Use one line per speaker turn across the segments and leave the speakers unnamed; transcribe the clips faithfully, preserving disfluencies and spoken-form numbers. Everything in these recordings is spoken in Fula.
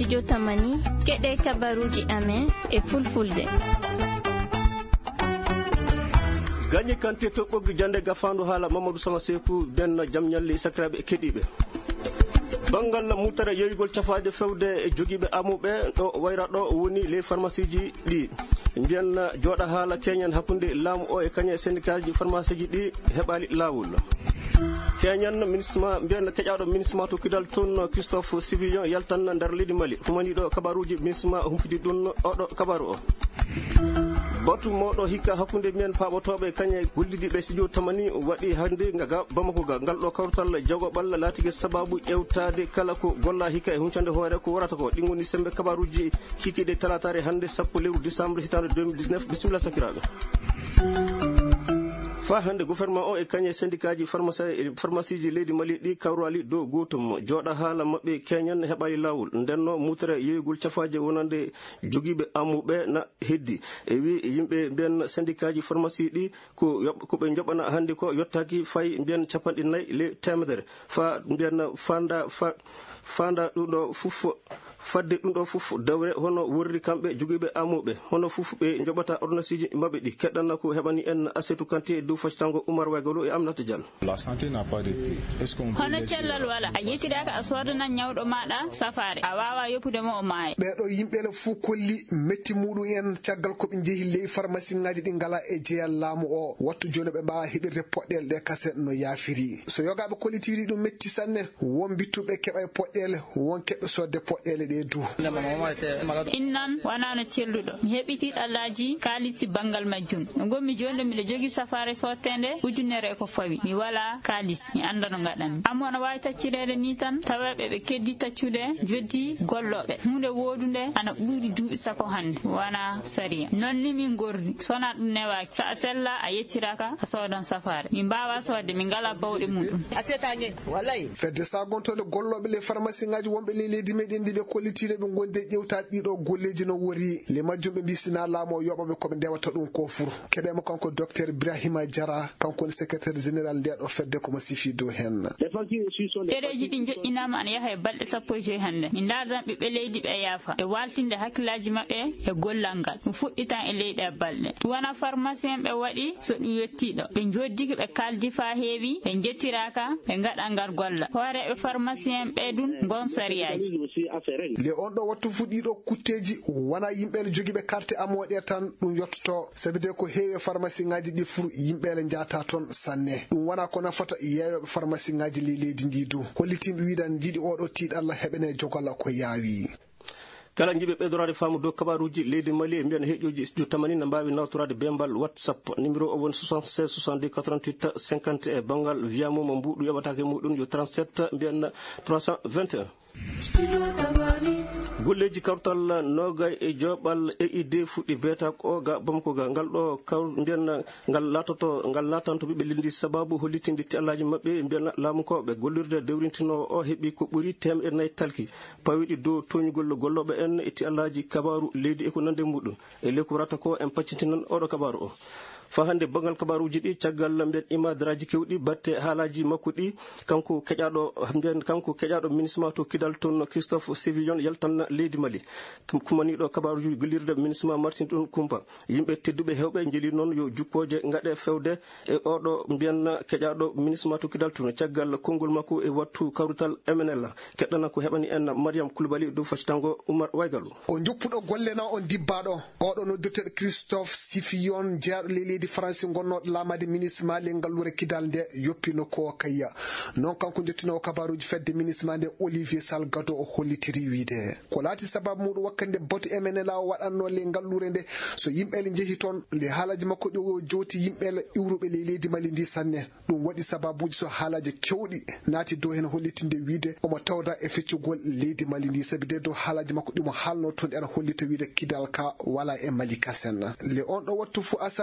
studio Tamani keɗe kabaruji amen e fulfulde.
Gagné Kanté to ɓoggi jande gafandu haala Mamadou Sama Sekou den jam ñalli sakraɓe keɗiɓe. Bangal mutare yoygol cafaade fewde e jogiiɓe amuɓe ɗo wayra ɗo woni les pharmacie ji ɗi mbiyan jooɗa haala keñan hakkunde laamu o e kañe syndicat ji pharmacie ji ɗi heɓali laawol. Keñan ministre mbiyan keƴaɗo ministre to kidal toon Christophe Sivillon yaltan nder leydi Mali fumani ɗo kabaruji ministre humpiti ɗum oɗo kabaru o. Batu moɗo hikka hakkunde men paɓotoɓe kañe gollidiɓe studio Tamani waɗi hande ga Bamako ga ngal ɗo kawtal jago ɓalla latige sababu ƴewtade kala ko golla hikka e huncande hoore ko warata ko ɗin woni sembe kabaruji kikiɗe talatare hande sappo lewru décembre hitande deux mille dix-neuf bisimilla sakiraɓe. Fa hande gouvernement o e kañe syndicat ji pharmacie pharmacie ji leydi Mali ɗi kawrali dow gotum jooɗa haala maɓɓe keñan heɓali lawol ndenno mutere yeygol cafaje wonande jogiiɓe amuɓe na heddi e wi yimɓe mbiyen syndicat ji pharmacie ɗi ko koɓe joɓana hande ko yottaki fay mbiyen capanɗe nayyi le temedere fa mbiyen fanda fa fanda ɗum ɗo fof fadde ɗum ɗo fof dawre hono worri kamɓe jogiiɓe amuɓe hono fof ɓe joɓata ordonnance ji maɓɓe ɗi keɗɗanna ko heɓani en Assetou Kanté dow faccitango Oumar Waygolo e Aminata Diallo.
La santé n'a pas de prix. Est-ce qu'on
hono cellal wala a yettiraka a sodana ñawɗo maɗa safare a wawa yoppude mo o maaya.
ɓeɗo yimɓele fuu kolli metti muɗum en caggal koɓe jeehi ley pharmacie ngaji ɗi ngala e jeeyal laamu o wattu joni ɓe mbawa heɓirde poɗɗele ɗe kase no yaafiri so yogaɓe collectivité ɗum metti sanne won bittuɓe keɓa e poɗɗele won keɓe sodde poɗɗele ɗe du.
innan wonano celluɗo mi heɓi tiɗallaji kalisi bangal majjum no gommi joni ɗo miɗo jogui safare sottende ujunere e ko fawi mi wala kalis mi anda no gaɗanmi amma no wawi taccirede ni tan tawaɓe ɓe keddi taccude joddi golloɓe hunde wodude ana ɓuuri duuɓi sappo hande wona sariya non ni min gorri sona ɗum newaki sa a sella a yettiraka a sodan safare min mbawa sodde min ngala bawɗe muɗum
fedde sa gontode golloɓe le pharmacie ngaji wonɓe le leydi meɗen ndi ɓe kollitiɗe ɓe gonde ƴewtaɗe ɗiɗo golleji no wori le majjum ɓe mbisina laamo yoɓaɓe koɓe ndewata ɗum ko fur keɗema kanko docteur Ibrahima Diara kanko woni secrétaire général ndeɗo fedde komo sifi dow hen.
ɗereji ɗi joƴƴinama ana yaaha e balɗe sappo e joyi hande min dardan ɓiɓɓe leydi ɓe yaafa e waltinde hakkillaji maɓɓe e gollal ngal ɗum fuɗɗitan e leyɗe e balɗe ɗum wona pharmacien ɓe waɗi so ɗum yettiɗo ɓe joddiki ɓe kaldi fa heewi ɓe jettiraka ɓe gaɗa ngal golla hooreɓe pharmacien ɓe ɗum gon sariyaji
le on ɗo wattu fuɗɗiɗo kutteji wona yimɓele joguiɓe carte amoɗe tan ɗum yottoto sabide ko heewi pharmacie ngaji ɗi fur yimɓele jata toon sanne ɗum wona ko nafata yeeyoɓe pharmacie ngaji li leydi ndi du hollitimɓe widan jiiɗi oɗo tiiɗalla heɓene jogolla ko yaawi.
kala jiɓe ɓeydorade faamu dow kabaruji leydi Mali e mbiyan heƴoji studio Tamani no mbawi nawtorade bembal WhatsApp numéro o woni soixante-seize soixante-dix quatre-vingt-huit cinquante e bangal wiya mum mbuɗu yoɓatake muɗum yo trente-sept mbiyan trois cent vingt et un. golleji kawtal nogay e joɓal e idde fuɗɗi beeta ko ga Bamako ga ngal ɗo kaw mbiyan ngal latoto ngal latanto ɓiɓe lindi sababu hollitinde tillaji mabɓe mbiyan laamu ko ɓe gollirde dewrintino o heeɓi ko ɓuuri temɗe nayyi talki pawiɗi dow toñugol golloɓe en e tillaji kabaru leydi e ko nande muɗum e ley ko warata ko en paccitinan oɗo kabaru o fa hande bangal kabaruji ɗi caggal mbiyen imadaraji kewɗi batte haalaji makko ɗi kanko keƴaɗo mbiyen kanko keƴaɗo ministre to kidal toon Christophe Sivillon yaltan leydi Mali kumaniɗo kabaruji gollirde ministre Martin ɗum Kumpa yimɓe tedduɓe hewɓe jeeli noon yo jukkoje gaɗe fewde e oɗo mbiyen keƴaɗo ministre to kidal toon caggal konngol makko e wattu kawrital M N L keɗɗana ko heɓani en Mariam Koulibaly dow faccitango Oumar Waygalo
o joppuɗo golle na on dibbaɗo oɗo noddirteɗo Christophe Sivillon jeyaɗo leydi France gonnoɗo lamade ministre ma le ngallure kidal nde yoppino ko kayya non kanko jettinowo kabaruji fedde ministre ma nde Olivier Salgado o hollitiri wiide ko laati sababu muɗum wakkande batu M N L o waɗanno le ngallure nde so yimɓele jeehi toon le haalaji makko ɗi o joti yimɓele iwruɓe le leydi Mali ndi sanne ɗum waɗi sababuji so haalaji kewɗi naati dow hen hollitinde wiide omo tawda e feccugol leydi Mali ndi sabi de dow haalaji makko ɗimo haalno toon ɗi ana hollita wiide kidal ka wala e Mali kasen le on ɗo wattu fu assemblée nationale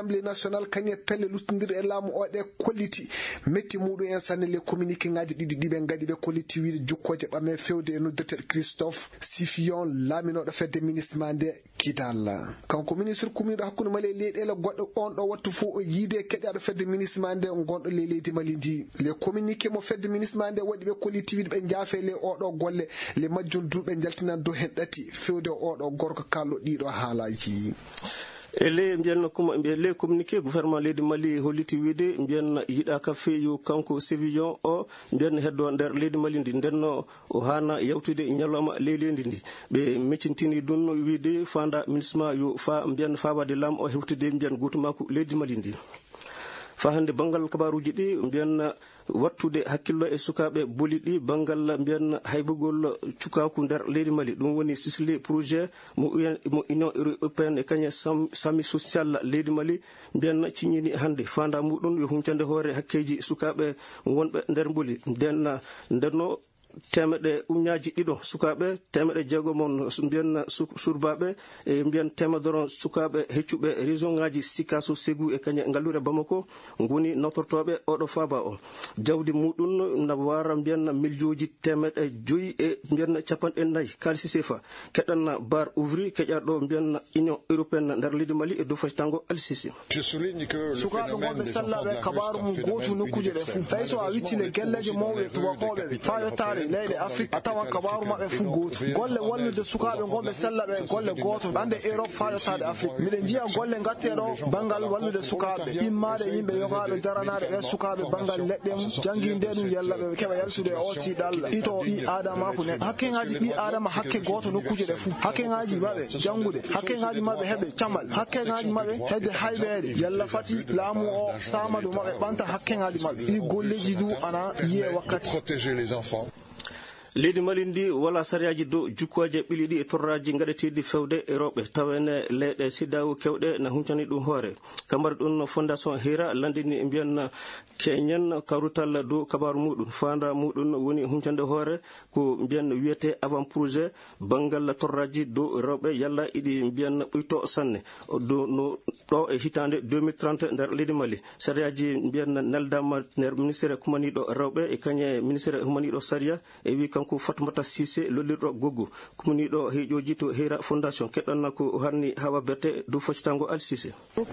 national kanye pelle lustidir e laamu o de kolliti metti mudu en sanne le communiqué ngaji didi dibe ngadi be kolliti wiide jukkoje bame fewde e noddetel Christophe Sifion lamino do fedde ministre mande Kidal kanko ministre kumido hakkunde male leedela goddo on do wattu fu o yide kedado fedde ministre mande gondo le leedi malindi le communiqué mo fedde ministre mande wadi be kolliti wiide be jaafele o do golle le majjol dulbe jaltinan do hen dati fewde o do gorko kallo dido haalaji
ele mbiyanno kuma mbiya le communiqué gouvernement leydi Mali holliti wiide mbiyanna yiɗa ka feeyu kanko Sévillon o mbiyanna heddo nder leydi Mali ndi ndenno o hana yawtude ñalawma leylendi ndi ɓe meccintini ɗum wiide fanda ministre yo fa mbiyanna fawade lam o hewtude mbiyan goto mako leydi Mali ndi fa hande bangal kabaruji ɗi mbiyanna wattude hakkillo e sukaɓe boliɗi bangal mbiyan haybugol cukaku nder leydi Mali ɗum woni sisli projet mo mo union européenne e kañe sami social leydi Mali mbiyan ciñini hande fanda muɗum yo humcande hoore hakkeji sukaɓe wonɓe nder mboli nden ndenno temeɗe uñaji ɗiɗo sukaɓe temeɗe jeego mon mbiyan surbaɓe e mbiyan temedoro sukaɓe heccuɓe région ngaji Sikasso Ségou e kañe ngallure Bamako ngoni notortoɓe oɗo faaba o jawdi muɗum na wara mbiyan miljoji temeɗe joyi e mbiyan capanɗe nayyi kalisi sefa keɗanna bar ouvri keƴaɗo mbiyan union européenne nder leydi Mali e dow facitango Al-Sisi
sukaɓe gonɓe sallaɓe kabaru mum gotu nokkuje ɗe fu tawi so a wittine gelleje mawɗe tubakoɓe fa yottare leyɗe Afrique atawan kabaru mabɓe fu goto golle wallude sukaɓe gonɓe sellaɓe golle goto ande Europe fa yottade Afrique miɗen jiya golle gatteɗo bangal wallude sukaɓe immade yimɓe yogaɓe daranade ɓe sukaɓe bangal leɗɗe mum jangguinde ɗum yellaɓe keɓa yaltude e o tiɗalla ito ɓi adama ko neɗɗo hakkeŋaji ɓi adama hakke goto nokkuje ɗe fu hakkeŋaji mabɓe jangude hakkeŋaji mabɓe heɓe camal hakkeŋaji mabɓe hedde hayɓede yalla fati laamu o samado mabɓe ɓanta hakkeŋaji mabɓe ɗi golleji du ana yiye wakkati
leydi Mali ndi wala sariyaji dow jukkoje ɓili ɗi e torraji gaɗeteɗi fewde e rewɓe tawene leyɗe sidawu kewɗe na humcani ɗum hoore kambar ɗum fondation Hira landini mbiyan keñen karutal dow kabaru muɗum fanda muɗum woni humcande hoore ko mbiyan wiyete avant projet bangal torraji dow rewɓe yalla iɗi mbiyan ɓuyto sanne do no ɗo e hitande deux mille trente nder leydi Mali sariyaji mbiyan neldama nder ministére kumaniɗo rewɓe e kañe ministére humaniɗo saria e wi ko Fatmata Cissé lollirɗo goggo kumniɗo heeƴoji to Hera fondation keɗɗanna ko harni hawa berte dow faccitango Al-Sisi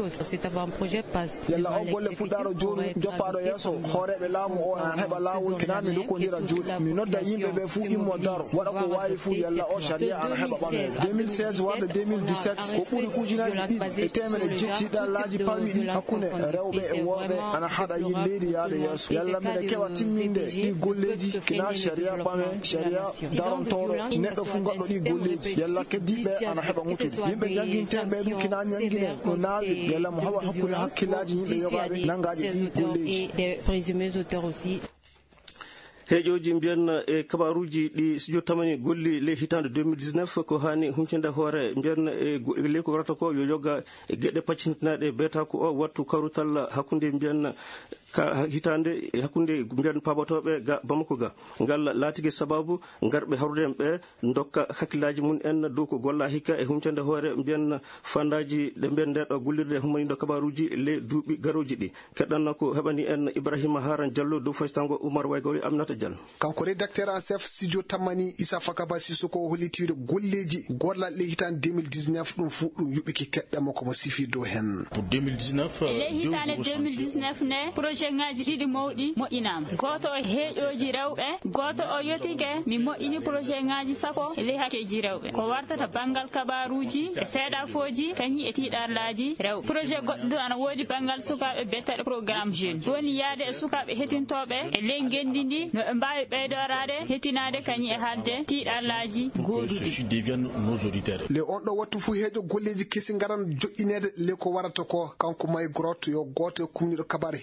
yalla o golle puɗɗaɗo jooɗu joppaɗo yeeso hooreɓe laamu o an heɓa lawol kena mi dokkodira juuɗe mi nodda yimɓe ɓe fuu immo daro waɗa ko wawi fuu yalla o sharia ana heɓa ɓamede deux mille seize warde deux mille dix-sept ko ɓuuri ujunaji ɗiɗi e temere jettiɗallaji pammi ɗi hakkude rewɓe e worɓe ana haɗa yi leydi yaade yeeso yalla mbiɗa keɓa timminde ɗi golleji kena sharia ɓame sharia darontoro neɗɗo fu gaɗɗo ɗi golleji yalla keddiɓe ana heɓa ŋutude yimɓe jangguinteɓe ɗum kina ñangguine no naawi yalla mo haɓa hakkude hakkillaji yimɓe yogaɓe nangaji ɗi golleji
heeƴoji mbiyan e kabaruji ɗi so tamani golli le hitande deux mille dix-neuf ko hani humcinde hoore mbiyan e ley ko warata ko yo yoga e gueɗe paccintinaɗe beeta ko o wattu kawrutal hakkude mbiyan ka hitande hakkunde mbiyan pabotoɓe ga Bamako ga ngal laatigui sababu garɓe hawruden ɓe dokka hakkillaji mun en dow ko golla hikka e humcande hoore mbiyan fandaji ɗe mbiyan ndeɗo gollirde humaniɗo kabaruji le duuɓi garoji ɗi keɗɗanno ko heɓani en Ibrahima Haran Diallo dow facitango Oumar Waygori Aminata Diallo
kanko rédacteur en chef studio Tamani Issa Fakaba Sissoko hollitiide golleji gollaɗe hitande deux mille dix-neuf ɗum fu ɗum yuɓɓiki keɗɗamo komo sifi dow hen
pour deux mille dix-neuf
le hitande deux mille dix-neuf ne projet ngaji ɗiɗi mawɗi moƴƴinama goto o heeƴoji rewɓe goto o yetike mi moƴƴini projet ngaji sappo e ley hakkeji rewɓe ko wartata banggal kabaruji e seeɗafoji kañi e tiiɗarlaji rewɓe projet goɗɗo ana woodi banggal sukaɓe betteɗo programme jeune woni yaade e sukaɓe hetintoɓe e ley ngendi ndi no ɓe mbawi ɓeydorade hettinade kañi e haalde tiiɗarlaji goduɗi
le on ɗo wattu fu heeƴo golleji kesi garan joƴƴinede le ko warata ko kanko may grotte yo goto kumniɗo kabar heeƴoji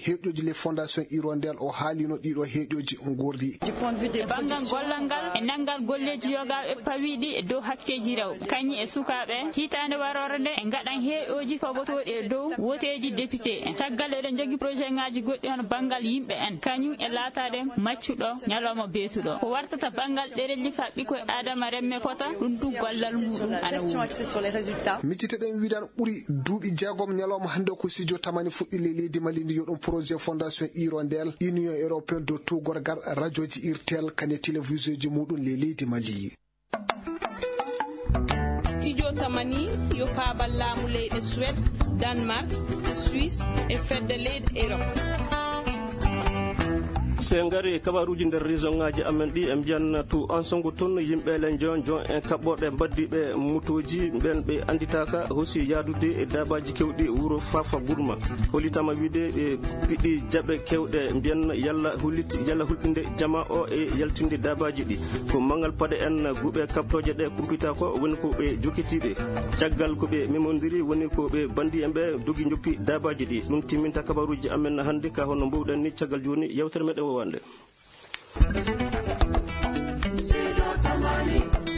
hakkille fondation Hirondelle o haalino ɗiɗo heeƴoji gordi
bangal gollal ngal e nangal golleji yoga e pawiɗi e dow hakkeji rewɓe kañi e sukaɓe hitande warore nde e gaɗan heeƴoji fabotoɗi e dow woteji député en caggal eɗen jogui projet ngaji goɗɗi hono bangal yimɓe en kañum e laatade maccuɗo ñalawma beetuɗo ko wartata bangal ɗerelji faɓɓi koye adama remme pota ɗum du gollal muɗum ana
micciteɗen widan ɓuuri duuɓi jeegom ñalawma hande ko sidio tamani fuɗɗi le leydi Mali ndi yoɗum projet fondation Hirondelle union européenne de tout gorgar radioji irtel kane télévision ji muɗum le leydi Mali.
Studio Tamani yo paabal laamu leyɗe Suède, Danemark, Suisse e fedde leyɗe Europe.
se ngari kabaruji nder région ngaji amen ɗi e mbiyan to ansongo toon yimɓe len jon jon en kaɓɓoɗe mbaddiɓe motoji ɓen ɓe anditaka hosi yaadude e dabaji kewɗi wuuro Fafa Gourma holitama wiide ɓe piɗi jaɓe kewɗe mbiyan yalla hulit yalla hulɓinde jama o e yaltinde dabaji ɗi ko mangal paɗe en guuɓe kaptoje ɗe kumpita ko woni ko ɓe jokkitiɓe caggal ko ɓe memodiri woni ko ɓe bandi en ɓe dogi joppi dabaji ɗi ɗum timminta kabaruji amen hannde ka hono mbowɗen ni caggal joni yewtere meɗen wowande.